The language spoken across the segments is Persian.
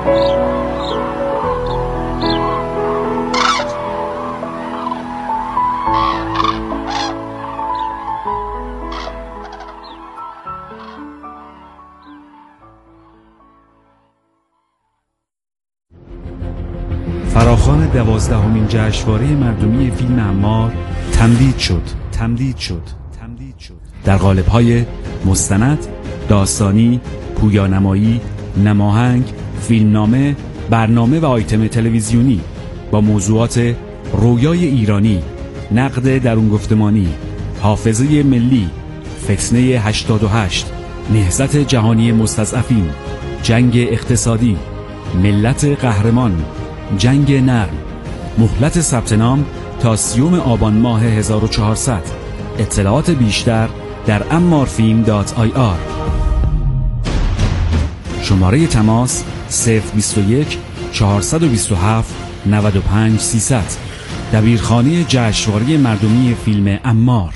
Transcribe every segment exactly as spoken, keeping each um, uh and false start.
فراخوان دوازدهمین جشنواره مردمی فیلم عمار تمدید شد تمدید شد تمدید شد در قالب‌های مستند، داستانی، پویانمایی، نماهنگ، فیلمنامه، برنامه و آیتم تلویزیونی با موضوعات رویای ایرانی، نقد درون گفتمانی، حافظه ملی، فتنه هشتاد و هشت، نهضت جهانی مستضعفین، جنگ اقتصادی، ملت قهرمان، جنگ نرم، مهلت ثبت نام تا سیوم آبان ماه هزار و چهارصد. اطلاعات بیشتر در امارفیلم دات آی آر. شماره تماس صفر بیست و یک چهارصد و بیست و هفت نود و پنج سیصد. دبیرخانه جشنواره مردمی فیلم عمار.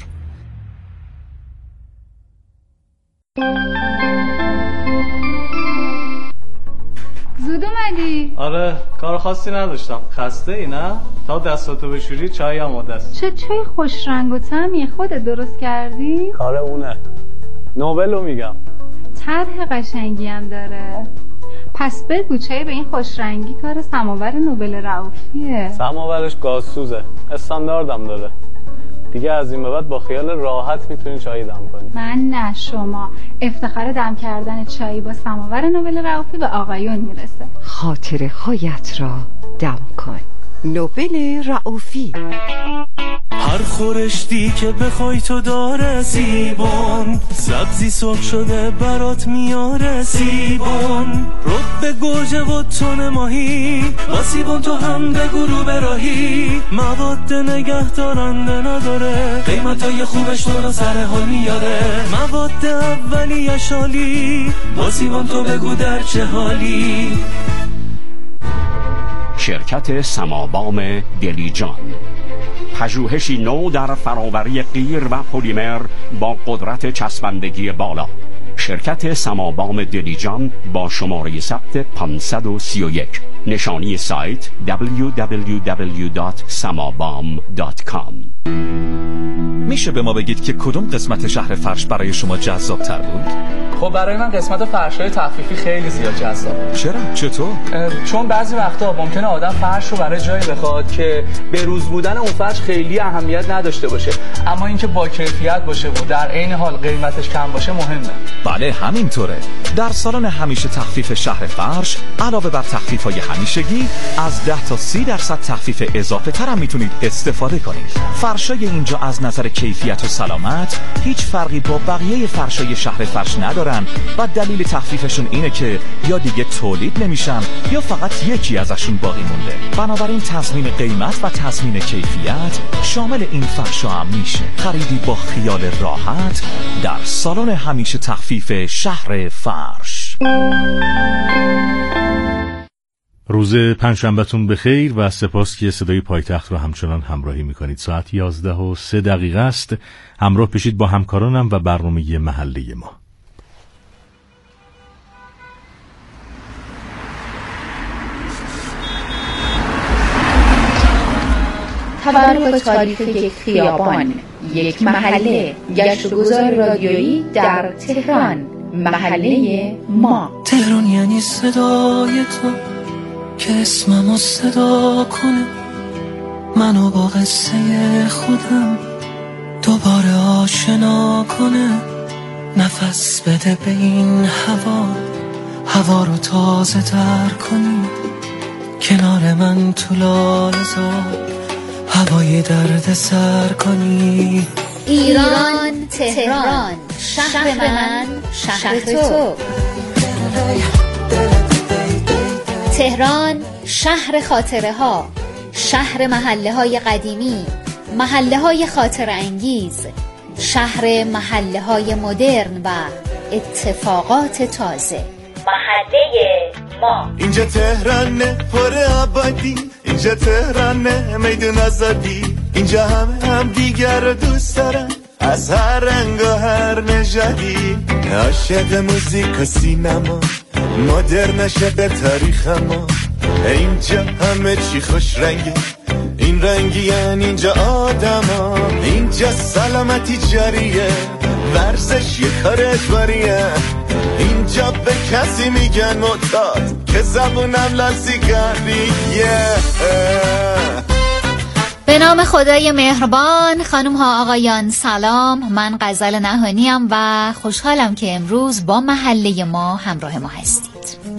زود اومدی؟ آره کار خاصی نداشتم. خسته ای نه؟ تا دستاتو بشوری چای آماده است. چه چای خوش رنگ و طعمی خودت درست کردی؟ کار اونه. نوبلو میگم. طرح قشنگی هم داره. پس بگو چای به این خوش رنگی کار سماور نوبل رئوفیه. سماورش گازسوزه. استانداردم داره. دیگه از این به بعد با خیال راحت میتونی چای دم کنی. من نه شما. افتخار دم کردن چای با سماور نوبل رئوفی به آقایون میرسه. خاطره هایت را دم کن. نوبل رئوفی. هر خورشتی که بخوای تو داره سیبون، سبزی سرخ شده برات میاره سیبون، رب به گوجه و تون ماهی با سیبون تو هم بگو رو براهی، مواد نگه دارنده نداره، قیمتای خوبش تو رو سر حال میاره، مواد اولیه شالی با سیبون تو بگو در چه حالی. شرکت سمابام دلیجان، پژوهشی نو در فراوری قیر و پلیمر با قدرت چسبندگی بالا. شرکت سمابام دلیجان با شماره ثبت پانصد و سی و یک. نشانی سایت دبلیو دبلیو دبلیو دات سمابام دات کام. میشه به ما بگید که کدوم قسمت شهر فرش برای شما جذاب تر بود؟ خب برای من قسمت فرش‌های تخفیفی خیلی زیاد جذاب. چرا؟ چطور؟ چون بعضی وقتا ممکنه آدم فرش رو برای جایی بخواد که به روز بودن اون فرش خیلی اهمیت نداشته باشه، اما اینکه با کیفیت باشه و در عین حال قیمتش کم باشه مهمه. بله همینطوره. در سالن همیشه تخفیف شهر فرش علاوه بر تخفیف‌های همیشگی از ده تا سی درصد تخفیف اضافه تر هم میتونید استفاده کنید. فرشای اینجا از نظر کیفیت و سلامت هیچ فرقی با بقیه فرشای شهر فرش ندارن و دلیل تخفیفشون اینه که یا دیگه تولید نمیشن یا فقط یکی ازشون باقی مونده. بنابراین تضمین قیمت و تضمین کیفیت شامل این فرشا هم میشه. خریدی با خیال راحت در سالن همیشه تخفیف شهر فرش. روز پنجشنبهتون بخیر و سپاس که صدای پایتخت رو همچنان همراهی میکنید. ساعت یازده و سه دقیقه است. همراه بشید با همکارانم و برنامه محله ما. تبرک تاریخ یک خیابان، یک محله، گشت و گذار رادیویی در تهران، محله ما. تهران یعنی صدای تو که اسممو صدا کنه، منو با قصه خودم دوباره آشنا کنه، نفس بده به این هوا، هوا رو تازه تر کنی، کنار من تو لاله‌زار هوای درد سر کنی. ایران تهران، شهر من، شهر تو. تهران شهر خاطره ها، شهر محله های قدیمی، محله های خاطر انگیز، شهر محله های مدرن و اتفاقات تازه، محله ما. اینجا تهرانه پر آبادی، اینجا تهرانه میدون آزادی، اینجا همه هم دیگر رو دوست دارن از هر رنگ و هر نژادی، عاشق موزیک و سینما، مدرن نشه به تاریخ ما. اینجا همه چی خوش رنگه، این رنگیان اینجا آدم ها، اینجا سلامتی جاریه، ورزش یه کار اجباریه، اینجا به کسی میگن معتاد که زبونم لاسیگاریه. به نام خدای مهربان. خانم ها آقایان سلام، من غزل نهانیم و خوشحالم که امروز با محله ما همراه ما هستید.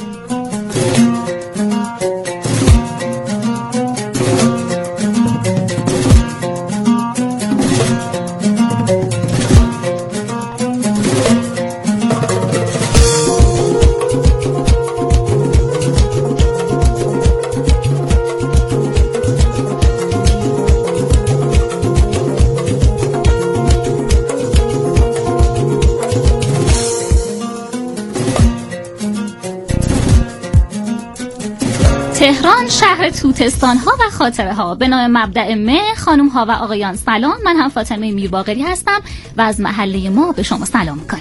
تهران شهر توتستان ها و خاطره ها. به نام مبدأ مه. خانم ها و آقایان سلام، من هم فاطمه میرباقری هستم و از محله ما به شما سلام میکنم.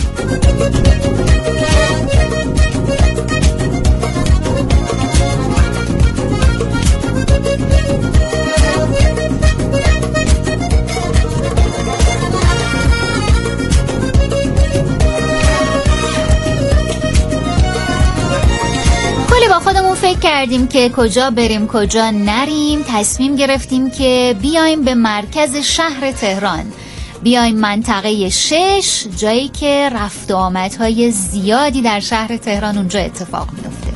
با خودمون فکر کردیم که کجا بریم کجا نریم، تصمیم گرفتیم که بیایم به مرکز شهر تهران، بیایم منطقه شش، جایی که رفت و آمدهای زیادی در شهر تهران اونجا اتفاق میفته.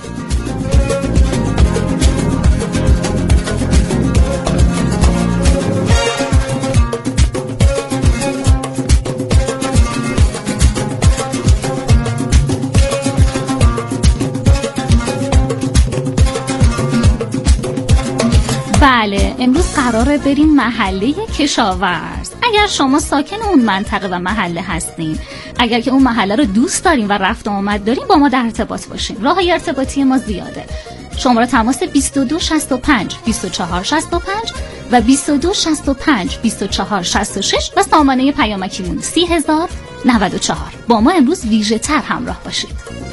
بله، امروز قراره بریم محله کشاورز. اگر شما ساکن اون منطقه و محله هستین، اگر که اون محله رو دوست دارین و رفت و آمد دارین، با ما در ارتباط باشین. راه‌های ارتباطی ما زیاده. شماره تماس بیست و دو شصت و پنج بیست و چهار شصت و پنج و بیست و دو شصت و پنج بیست و چهار شصت و شش و سامانه پیامکیمون سی هزار و نود و چهار. با ما امروز ویژه تر همراه باشید.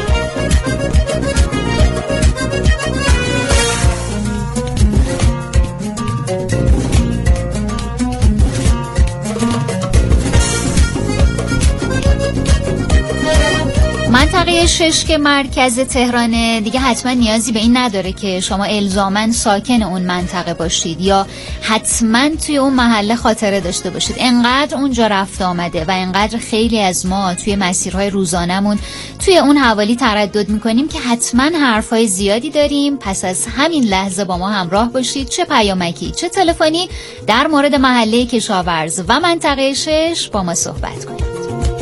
منطقه شش که مرکز تهرانه، دیگه حتما نیازی به این نداره که شما الزاماً ساکن اون منطقه باشید یا حتما توی اون محله خاطره داشته باشید. انقدر اونجا رفت آمده و انقدر خیلی از ما توی مسیرهای روزانمون توی اون حوالی تردد میکنیم که حتما حرفای زیادی داریم. پس از همین لحظه با ما همراه باشید، چه پیامکی چه تلفنی، در مورد محله کشاورز و منطقه شش با ما صحبت کنید.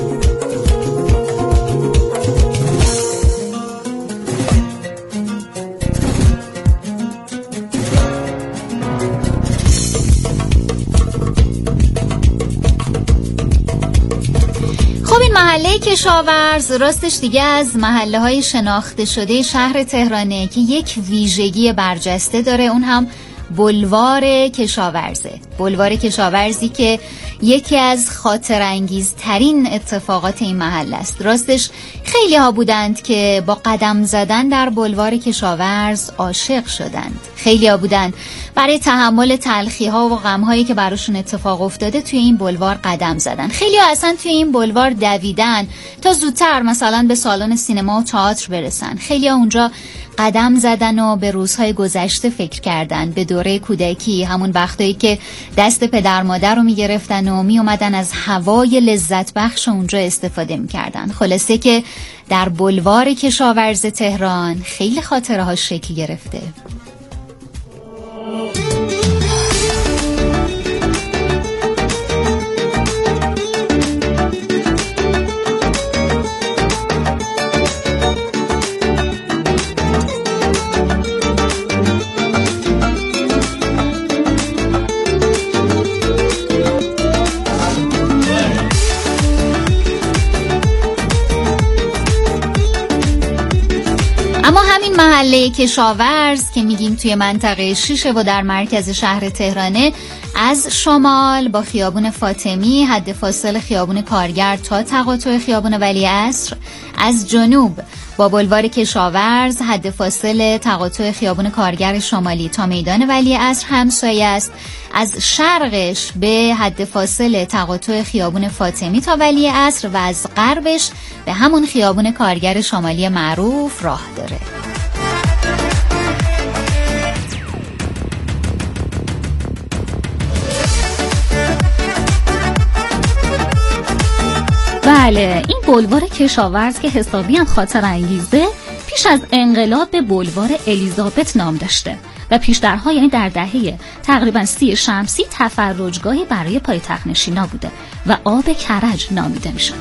محله کشاورز راستش دیگه از محله های شناخته شده شهر تهرانه که یک ویژگی برجسته داره، اون هم بلوار کشاورزه. بلوار کشاورزی که یکی از خاطر انگیز ترین اتفاقات این محله است. راستش خیلی ها بودند که با قدم زدن در بلوار کشاورز عاشق شدند. خیلی ها بودند برای تحمل تلخی ها و غم هایی که براشون اتفاق افتاده توی این بلوار قدم زدن. خیلی ها اصلا توی این بلوار دویدن تا زودتر مثلا به سالن سینما و تئاتر برسن. خیلی ها اونجا قدم زدن و به روزهای گذشته فکر کردن، به دوره کودکی، همون وقتایی که دست پدر مادر رو میگرفتن و میومدن از هوای لذت بخش اونجا استفاده میکردن. خلاصه که در بلوار کشاورز تهران خیلی خاطره ها شکل گرفته. محله کشاورز که میگیم توی منطقه شیشه و در مرکز شهر تهرانه، از شمال با خیابون فاطمی حد فاصل خیابون کارگر تا تقاطع خیابون ولیعصر، از جنوب با بلوار کشاورز حد فاصل تقاطع خیابان کارگر شمالی تا میدان ولیعصر همسایه است. از شرقش به حد فاصل تقاطع خیابان فاطمی تا ولیعصر و از غربش به همون خیابان کارگر شمالی معروف راه داره. بله، این بلوار کشاورز که حسابی هم خاطر انگیزه پیش از انقلاب به بلوار الیزابت نام داشته و پیشترها یعنی در دهه تقریبا سی شمسی تفرجگاهی برای پایتخت نشینا بوده و آب کرج نامیده می شده.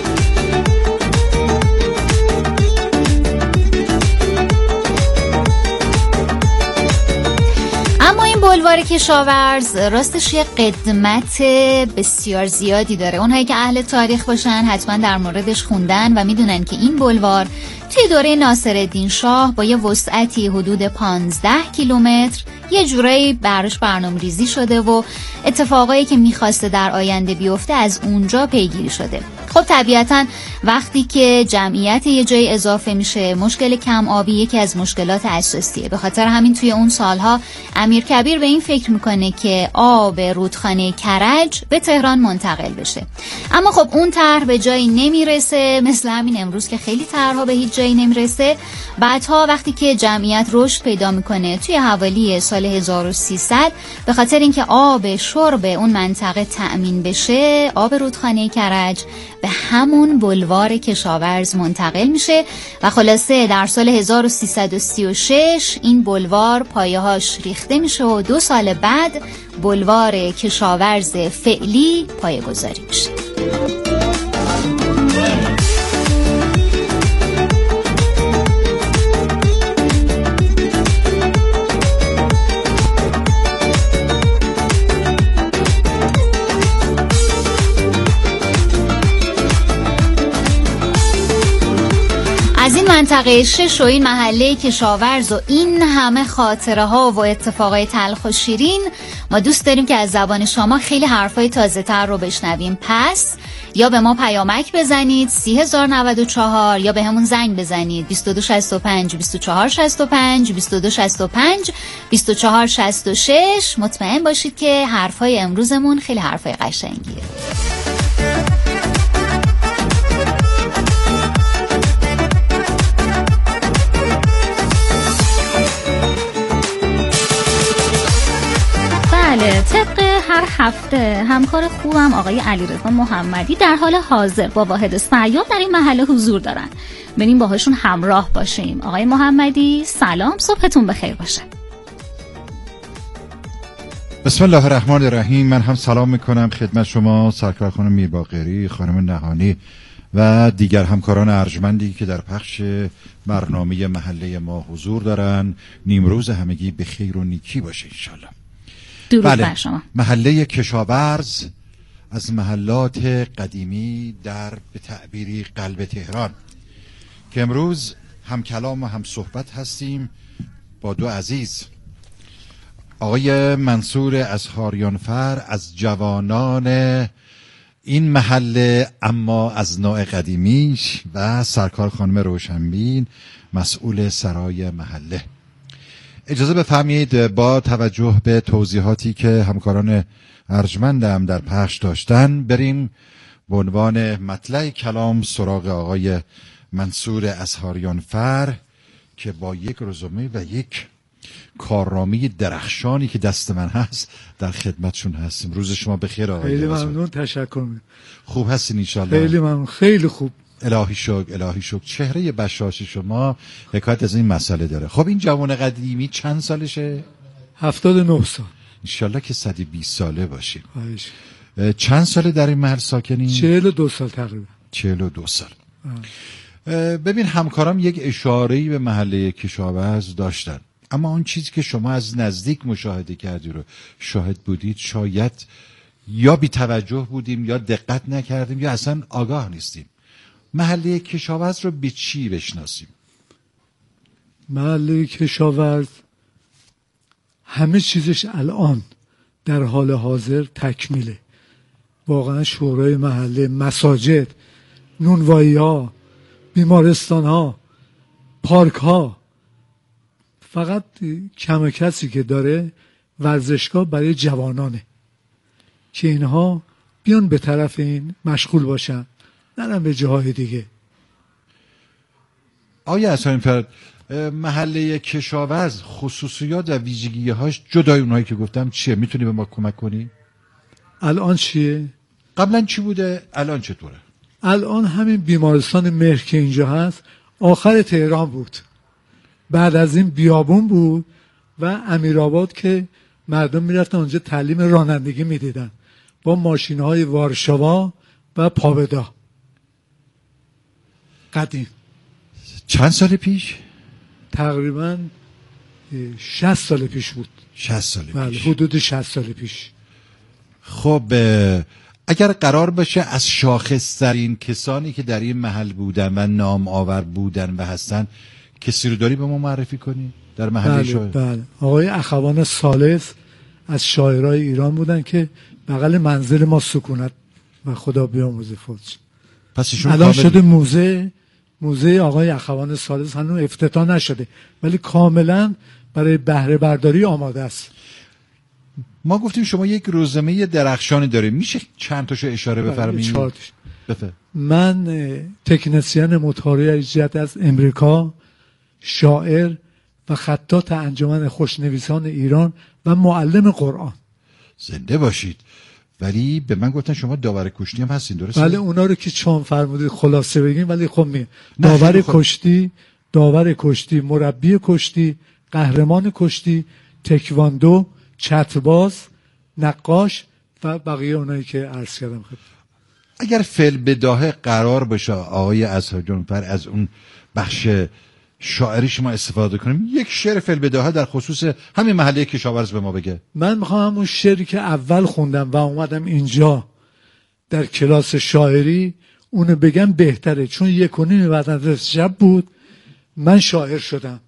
اما این بلوار کشاورز راستش یه قدمت بسیار زیادی داره. اونهایی که اهل تاریخ باشن حتما در موردش خوندن و میدونن که این بلوار توی دوره ناصرالدین شاه با یه وسعتی حدود پانزده کیلومتر یه جورایی براش برنامه‌ریزی شده و اتفاقایی که میخواسته در آینده بیفته از اونجا پیگیری شده. خب طبیعتاً وقتی که جمعیت یه جای اضافه میشه مشکل کم آبی یکی از مشکلات اساسیه. به خاطر همین توی اون سالها امیرکبیر به این فکر میکنه که آب رودخانه کرج به تهران منتقل بشه. اما خب اون طرح به جایی نمیرسه، مثل همین امروز که خیلی طرح‌ها به هیچ جایی نمیرسه. بعدها وقتی که جمعیت رشد پیدا میکنه توی حوالی سال هزار و سیصد به خاطر اینکه آب شرب اون منطقه تأمین بشه آب رودخانه کرج به همون بلوار کشاورز منتقل میشه و خلاصه در سال هزار و سیصد و سی و شش این بلوار پایه‌هاش ریخته میشه و دو سال بعد بلوار کشاورز فعلی پایه‌گذاری میشه. از این منطقه شش و این محله کشاورز و این همه خاطره ها و اتفاقای تلخ و شیرین ما دوست داریم که از زبان شما خیلی حرفای تازه تر رو بشنویم. پس یا به ما پیامک بزنید سی هزار و نود و چهار یا به همون زنگ بزنید بیست و دو شصت و پنج بیست و چهار شصت و پنج بیست و دو شصت و پنج بیست و چهار شصت و شش. مطمئن باشید که حرفای امروزمون خیلی حرفای قشنگیه. بله، طبق هر هفته همکار خوبم آقای علیرضا محمدی در حال حاضر با واحد سیار در این محله حضور دارن. بریم باهاشون همراه باشیم. آقای محمدی سلام، صبحتون بخیر باشه. بسم الله الرحمن الرحیم. من هم سلام میکنم خدمت شما سرکار خانم میرباقری، خانم نهانی و دیگر همکاران ارجمندی که در پخش برنامه محله ما حضور دارن. نیمروز همگی به خیر و نیکی باشه انشالله. درود بله. بر شما. محله کشاورز از محلات قدیمی در به تعبیری قلب تهران که امروز هم کلام و هم صحبت هستیم با دو عزیز، آقای منصور اظهاریانفر از جوانان این محله اما از نوع قدیمیش و سرکار خانم روشنبین مسئول سرای محله. اجازه بفرمایید با توجه به توضیحاتی که همکاران ارجمندم در پخش داشتن بریم به عنوان مطلع کلام سراغ آقای منصور اظهاریانفر که با یک رزومه و یک کارنامه درخشانی که دست من هست در خدمتشون هستیم. روز شما بخیر آقای. خیلی ممنون، تشکر میکنم. خوب هستین انشالله؟ خیلی ممنون، خیلی خوب. الهی شکر، الهی شکر. چهره بشاش شما حکایت از این مسئله داره. خب این جوان قدیمی چند سالشه؟ هفتاد و نه سال. انشالله که صد و بیست ساله باشیم. خواهش. چند ساله در این محل ساکنین؟ چهل و دو سال تقریبا. چهل و دو سال. آه. ببین همکارم یک اشاره‌ای به محله کشاورز داشتن، اما اون چیزی که شما از نزدیک مشاهده کردی رو شاهد بودید شاید یا بی توجه بودیم یا دقت نکردیم یا اصلا آگاه نیستیم. محله کشاورز رو به چی بشناسیم؟ محله کشاورز همه چیزش الان در حال حاضر تکمیله. واقعا شورای محله، مساجد، نونوایی ها، بیمارستان ها، پارک ها فقط کم کسی که داره ورزشگاه برای جوانانه که اینها بیان به طرف این مشغول باشن، نرن به جاهای دیگه. آیا اصلا فرد محله کشاورز خصوصیات و ویژگی‌هاش جدای اونایی که گفتم چیه؟ میتونی به ما کمک کنی؟ الان چیه؟ قبلا چی بوده؟ الان چطوره؟ الان همین بیمارستان مهر که اینجا هست آخر تهران بود، بعد از این بیابون بود و امیرآباد که مردم میرفتن اونجا تعلیم رانندگی میدیدن با ماشین‌های وارشاوا و پابدا. قدیم. چند سال پیش؟ تقریبا شصت سال پیش بود. شصت سال پیش. بله، حدود شصت سال پیش. خب اگر قرار باشه از شاخص‌ترین کسانی که در این محل بودن و نام آور بودن و هستن کسی رو داری به ما معرفی کنی در محله بله شاعر؟ بله، آقای اخوان ثالث از شاعرای ایران بودن که بغل منزل ما سکونت و خدا بیامرزه فوت. پس ایشون الان کامل... شده موزه موزه آقای اخوان ثالث، هنوز افتتاح نشده ولی کاملا برای بهره برداری آماده است. ما گفتیم شما یک روزنامه درخشانی داره، میشه چند تاشو اشاره بفرمایید؟ بفرمایید. من تکنسین موتوری ایجاد از امریکا، شاعر و خطاط انجمن خوشنویسان ایران و معلم قرآن. زنده باشید. ولی به من گفتن شما داور کشتی هم هستین، درسته؟ بله اونا رو که چون فرمودید خلاصه بگیم، ولی خب می داور کشتی، داور کشتی، مربی کشتی، قهرمان کشتی، تکواندو، چترباز، نقاش و بقیه اونایی که عرض کردم. خب اگر فعل بداهه قرار بشه آقای اصحاب جعفر از اون بخش شاعری شما استفاده کنیم، یک شعر فعل بداهه در خصوص همین محله کشاورز به ما بگه. من میخوام همون شعری که اول خوندم و اومدم اینجا در کلاس شاعری اونو بگم بهتره، چون یک و نیم بعد از شب بود من شاعر شدم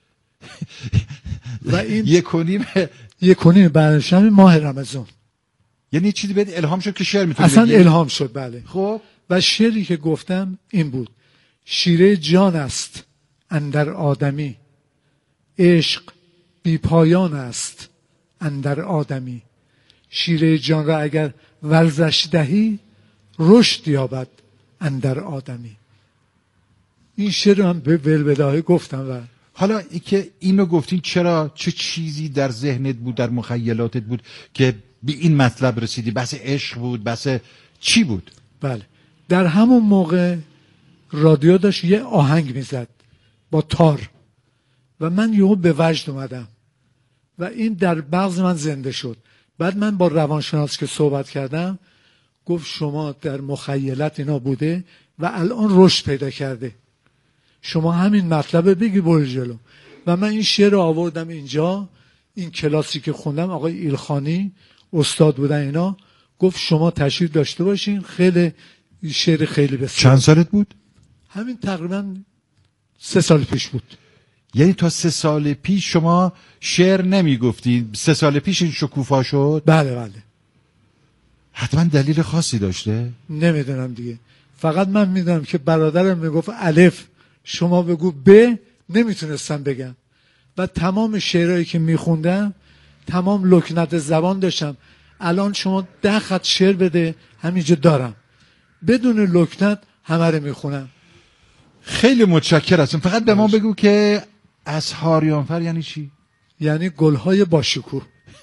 و این یک و نیم یک و نیم بعد از شب ماه رمضان، یعنی چیزی بهت الهام شد که شعر میتونی اصلا بگی؟ الهام شد. بله. خب و شعری که گفتم این بود: شیره جان است اندر آدمی، عشق بی پایان است اندر آدمی، شیره جان را اگر ورزش دهی رشد یابد اندر آدمی. این شعر هم به ولبداهی گفتم. و حالا ای که اینو گفتین، چرا چه چیزی در ذهنت بود، در مخیلاتت بود که به این مطلب رسیدی؟ بحث عشق بود؟ بحث چی بود؟ بله، در همون موقع رادیو داشت یه آهنگ میزد با تار و من یهو به وجد اومدم و این در مغز من زنده شد. بعد من با روانشناس که صحبت کردم گفت شما در مخیلت اینا بوده و الان رشد پیدا کرده، شما همین مطلب بگی برو جلو. و من این شعر رو آوردم اینجا، این کلاسی که خوندم آقای ایلخانی استاد بودن، اینا گفت شما تشریف داشته باشین. خیلی شعر خیلی بسیار. چند سالت بود؟ همین تقریبا سه سال پیش بود. یعنی تا سه سال پیش شما شعر نمی گفتی؟ سه سال پیش این شکوفا شد؟ بله بله. حتما دلیل خاصی داشته؟ نمیدونم دیگه، فقط من میدونم که برادرم میگفت الف شما بگو ب، نمیتونستم بگم و تمام شعرهایی که میخوندم تمام لکنت زبان داشتم. الان شما ده خط شعر بده همینجا دارم، بدون لکنت همه رو میخونم. خیلی متشکر هستم. فقط به ما بگو که اسحاریانفر یعنی چی؟ یعنی گلهای باشکوه.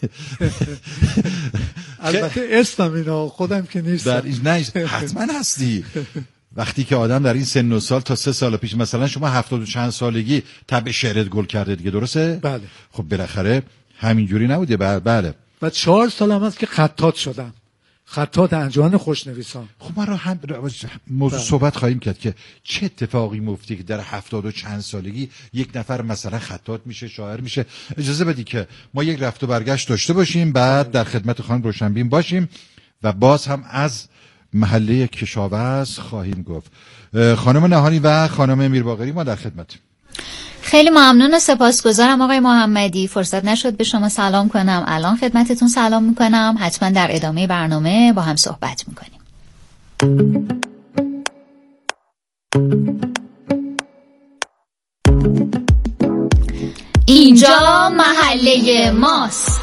البته اسمم اینا، خودم که نیستم. نه حتما هستی. وقتی که آدم در این سن و سال تا سه سال پیش، مثلا شما هفتاد و چند سالگی طبع شعرت گل کرده دیگه، درسته؟ بله. خب بالاخره همینجوری نبوده. بله. و چهار سال هم هست که خطاط شدم، خطاط انجمن خوشنویسان. خب ما رو هم موضوع صحبت خواهیم کرد که چه اتفاقی مفتی که در هفتاد و چند سالگی یک نفر مثلا خطاط میشه، شاعر میشه. اجازه بدی که ما یک رفت و برگشت داشته باشیم، بعد در خدمت خانم روشنبین باشیم و باز هم از محله کشاورز خواهیم گفت. خانم نهانی و خانم میرباقری ما در خدمت. خیلی ممنون و سپاسگزارم آقای محمدی. فرصت نشد به شما سلام کنم، الان خدمتتون سلام میکنم. حتما در ادامه برنامه با هم صحبت میکنیم. اینجا محله ماست.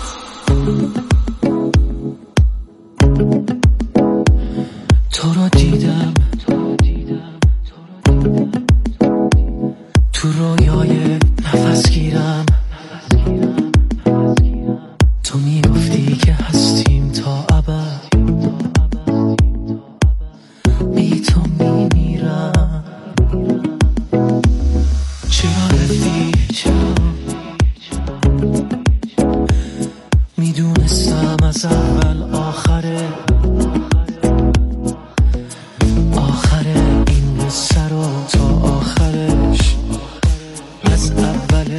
تو رو دیدم تو رویای نفس گیرم، تو میگفتی که هستیم تا ابد، بی تو میمیرم. چرا رفتی؟ میدونستم از اول آخره، آخره این قصه رو تا آخرش از اوله.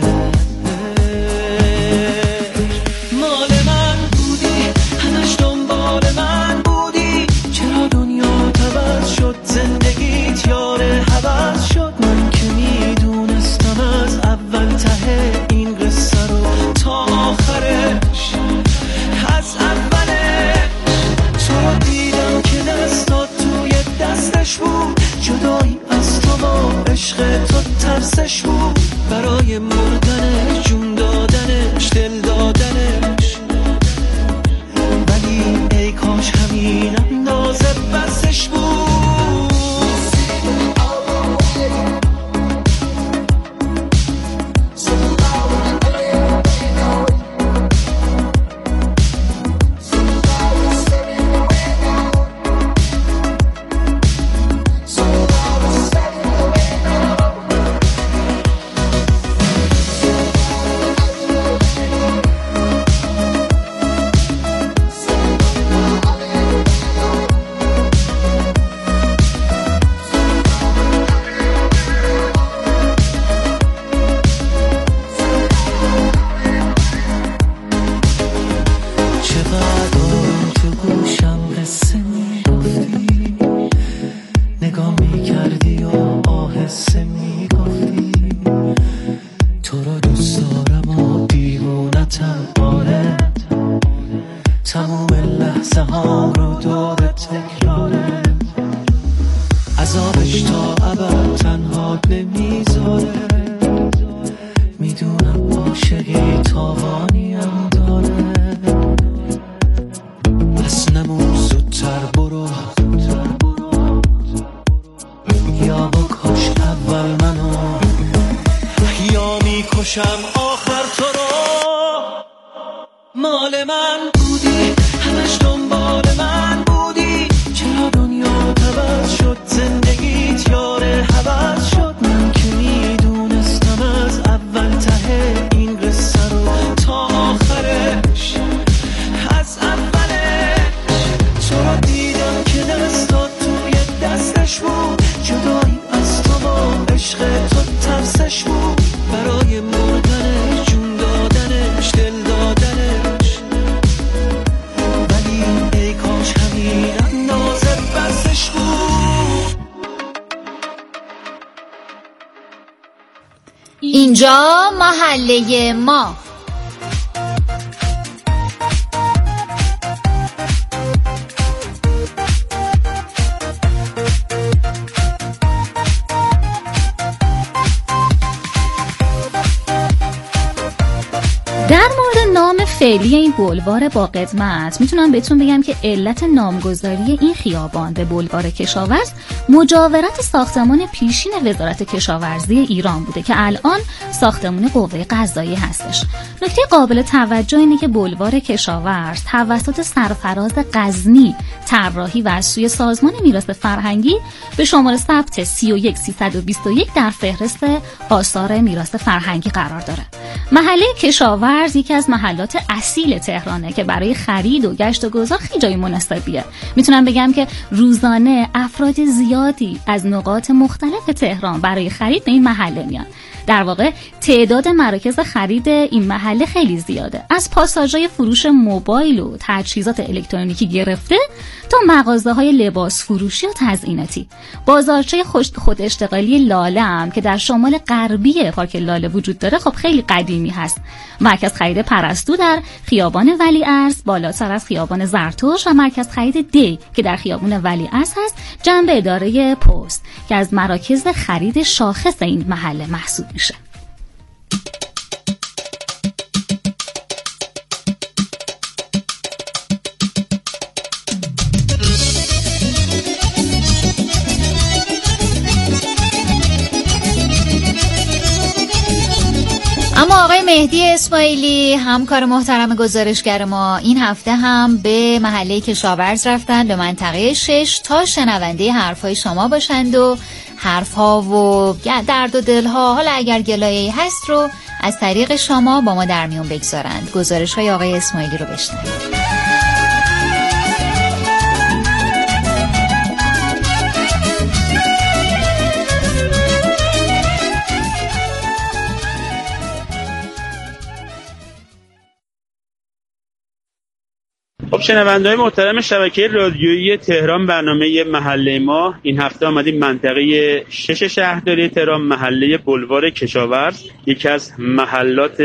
مال من بودی، همش دنبال من بودی، چرا دنیا عوض شد، زندگیت یار هوس شد. من که میدونستم از اول ته این قصه رو تا آخرش از اوله. تو رو دیدم که دستات توی دستش بود، جدایی از تو با عشق تو ترسش بود، برای مردنش جون دادنش دل دادنش، ولی ای کاش همین اندازه بسش بود. اینجا محله ما. در مورد نام فعلی این بلوار با قدمت میتونم بهتون بگم که علت نامگذاری این خیابان به بلوار کشاورز مجاورت ساختمان پیشین وزارت کشاورزی ایران بوده که الان ساختمان قوه قضاییه هستش. نکته قابل توجه اینه که بلوار کشاورز توسط سرفراز غزنی طراحی و از سوی سازمان میراث فرهنگی به شماره ثبت سی و یک سیصد و بیست و یک در فهرست آثار میراث فرهنگی قرار داره. محله کشاورز یکی از محلات اصیل تهرانه که برای خرید و گشت و گذار خیلی جای مناسبیه. میتونم بگم که روزانه افراد زیادی از نقاط مختلف تهران برای خرید به این محله میان. در واقع تعداد مراکز خرید این محله خیلی زیاده، از پاساژهای فروش موبایل و تجهیزات الکترونیکی گرفته تا مغازه‌های لباس فروشی و تزییناتی. بازارچه خود اشتغالی لاله هم که در شمال غربی پارک لاله وجود داره خب خیلی قدیمی هست. مرکز خرید پرستو در خیابان ولیعصر بالاتر از خیابان زرتشت و مرکز خرید دی که در خیابان ولیعصر هست جنب اداره پست که از مراکز خرید شاخص این محله محسوب میشه. مهدی اسماعیلی همکار محترم گزارشگر ما این هفته هم به محله کشاورز رفتن، به منطقه شش، تا شنونده حرفهای شما باشند و حرفها و درد و دلها، حالا اگر گلایه‌ای هست رو از طریق شما با ما در میون بگذارند. گزارش های آقای اسماعیلی رو بشنوید. خب شنونده‌های محترم شبکه رادیویی تهران، برنامه محله ما این هفته آمدیم منطقه شش شهرداری تهران، محله بلوار کشاورز، یکی از محلات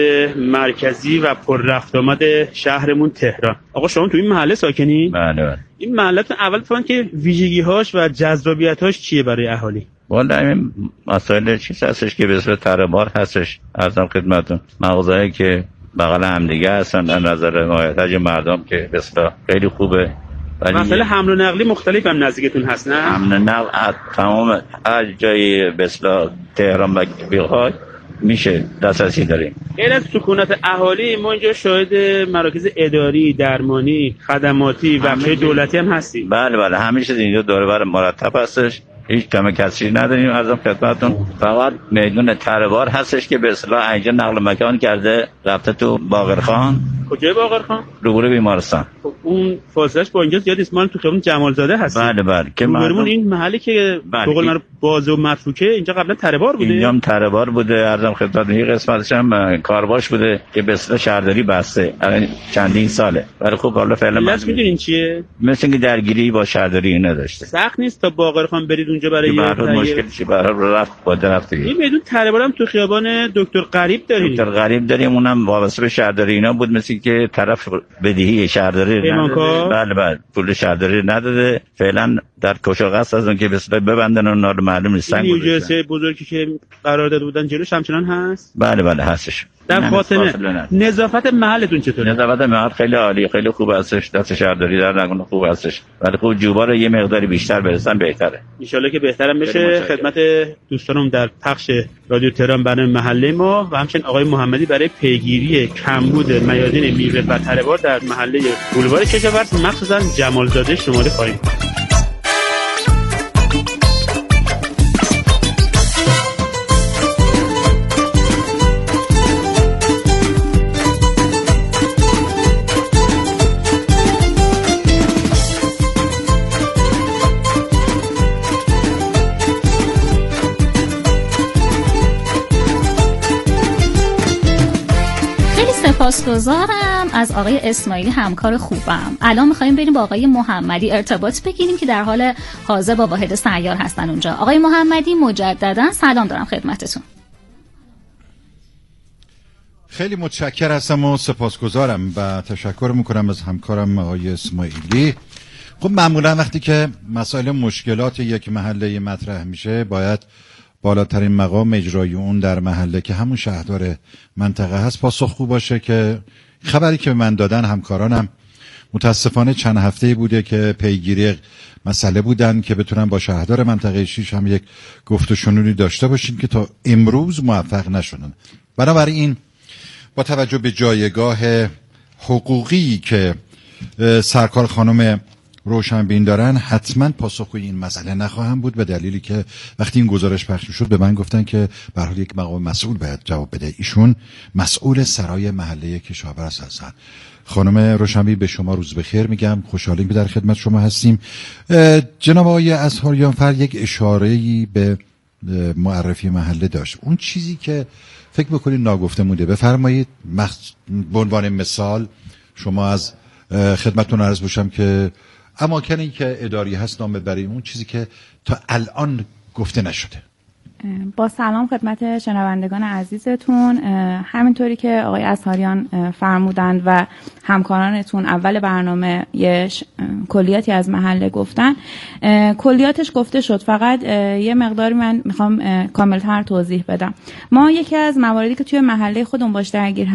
مرکزی و پر رفت آمد شهرمون تهران. آقا شما تو این محله ساکنی؟ بله. این محلتون اول فهمید که ویژگی‌هاش و جذابیت‌هاش چیه برای اهالی؟ والا این مسائل چیز هستش که به صورت تربار هستش. عرضم خدمتتون مغازه‌ای که بغل هم دیگه هستن، در نظر محتاج مردم که بسیار خیلی خوبه. مسئله حمل و نقلی مختلف هم نزدیکتون هست نه؟ حمل و نقل از تمام هر جای بسیار تهران و بیخواد میشه دسترسی داریم. غیر از سکونت اهالی ما اینجا شاهد مراکز اداری، درمانی، خدماتی و بخش دولتی هم هستیم. بله بله همیشه اینجا دور و بر مرتب هستش، هیچ کم کسری نداریم. ازم خدمتتون فقط میدون تربار هستش که به اصطلاح اینجا نقل مکان کرده رفته تو باقرخان. کجای باقرخان؟ روبروی بیمارستان. خب اون فاصلهش با اینجا زیاد نیست، ما تو خیابون جمال زاده هستیم. بله بله که مردم این محلی که به قول معروف باز و مفروکه اینجا قبلا تربار بوده. اینجا هم تربار بوده. ارزم خدمتتون این قسمتش هم کارواش بوده که به اصطلاح شهرداری بسته الان چندین ساله. ولی خب حالا فعلا ما میدونین چیه؟ مثل اینکه درگیری با شهرداری نداشته. سخت نیست تا باقرخان برید اونجا برای یه مشکل چی برای رفت با درفت. این میدون تربار هم تو خیابان دکتر غریب داریم. دکتر غریب داریم، اونم وابسته به شهرداری اینا بود، مثل که طرف بدهی شهرداری نداده. بله بله پول شهرداری نداده. فعلا در کشاقص از اون که بسیار ببندن و نار معلوم نیستن. این جلسه بزرگی که قرار داده بودن جلوش همچنان هست؟ بله بله هستش. در خاتمه نظافت محلتون چطوره؟ نظافت محل خیلی عالی، خیلی خوب هستش. دست شهرداری در نگونه خوب هستش. ولی خب جوبا رو یه مقداری بیشتر برسن بهتره. ان شاءالله که بهترم بشه. خدمت دوستانم در پخش رادیو تهران برنامه محله ما و همچنین آقای محمدی برای پیگیری کمبود میادین میوه و تربار در محله بلوار کشاورز مخصوصا جمال زاده شماره خواهیم. سپاسگزارم از آقای اسماعیلی همکار خوبم. الان میخوایم بریم با آقای محمدی ارتباط بگیریم که در حال حاضر با واحد سیار هستن اونجا. آقای محمدی مجددا سلام دارم خدمتتون. خیلی متشکر هستم و سپاسگزارم و تشکر میکنم از همکارم آقای اسماعیلی. خب معمولا وقتی که مسائل مشکلات یک محله مطرح میشه باید بالاترین مقام اجرایی اون در محله که همون شهردار منطقه هست پاسخگو باشه که خبری که به من دادن همکارانم متاسفانه چند هفته بوده که پیگیری مسئله بودن که بتونن با شهردار منطقه شیش هم یک گفت و شنودی داشته باشین که تا امروز موفق نشدن. بنابراین با توجه به جایگاه حقوقی که سرکار خانم روشنبین دارن حتما پاسخگوی این مسئله نخواهم بود، به دلیلی که وقتی این گزارش پخش شد به من گفتن که به هر حال یک مقام مسئول باید جواب بده. ایشون مسئول سرای محله کشاورز هستن. خانم روشنبین به شما روز بخیر میگم، خوشحالیم که در خدمت شما هستیم. جناب آقای اظهریانفر یک اشاره‌ای به معرفی محله داشت، اون چیزی که فکر بکنید ناگفته مونده بفرمایید. مخص... به عنوان مثال شما از خدمتتون عرض باشم که اماکنی که اداری هست نام ببریم، اون چیزی که تا الان گفته نشده. با سلام خدمت شنوندگان عزیزتون. همینطوری که آقای اظهریان فرمودند و همکارانتون اول برنامه یه کلیاتی از محله گفتن، کلیاتش گفته شد، فقط یه مقداری من میخوام کاملتر توضیح بدم. ما یکی از مواردی که توی محله خودمون باش درگیر